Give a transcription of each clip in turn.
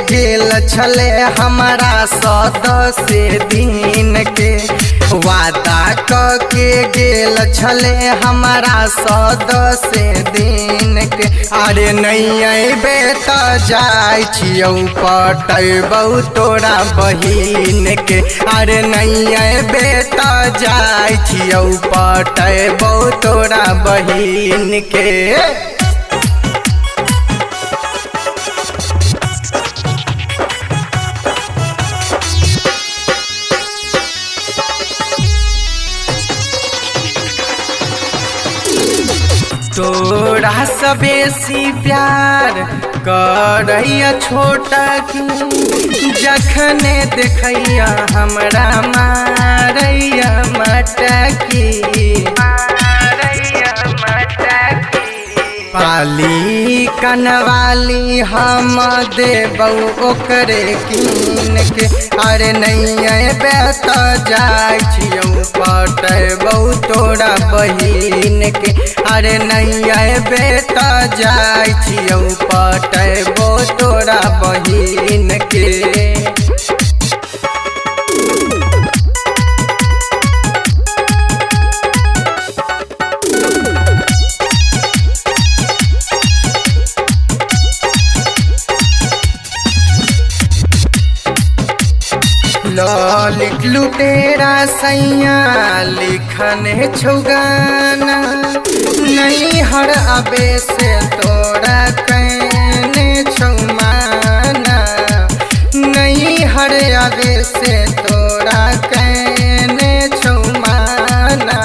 गेल छले हमारा 110 दिन के वादा के गेल छले हमारा 110 दिन के। अरे नहीं अबे तो जाय छियौ पटैबौ तोरा बहिन के। अरे नहीं अबे तो जाय छियौ पटैबौ तोरा बहिन के। तोरा से बेसी प्यार करैया छोटा की जखने देखैया हमरा मारैया मटकी। पाली कनवाली हम देबौ ओकरे कीन के। अरे नहीं अबे तो जाय छियौ पटैबौ तोरा बहिन के। अरे नहीं अबे तो जाय छियौ पटैबौ तोरा बहिन के। लिख लू तेरा सैया लिखन छौ गाना नहीं हर अबे से तोरा कहने छौ माना। नहीं हर अबे से तोरा कहने छौ माना।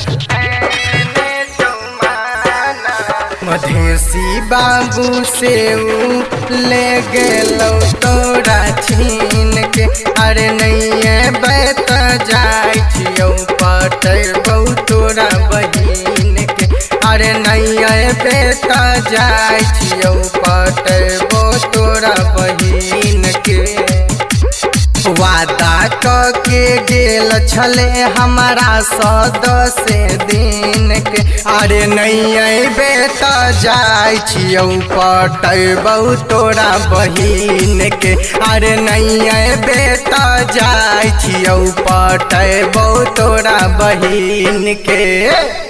मधेसी बाबू से ले गेलौ तोरा छीन के। अरे नहीं अबे तो जाय छियौ पटैबौ तोरा बहिन के। अरे नहीं अबे तो जाय छियौ पटैबौ तोरा बहिन के। वादा के गेल छले हमारा 110 दिन के। अरे नहीं अबे तो जाय छियौ पटैबौ तोरा बहिन के। अरे नहीं अबे तो जाय छियौ पटैबौ तोरा बहिन के।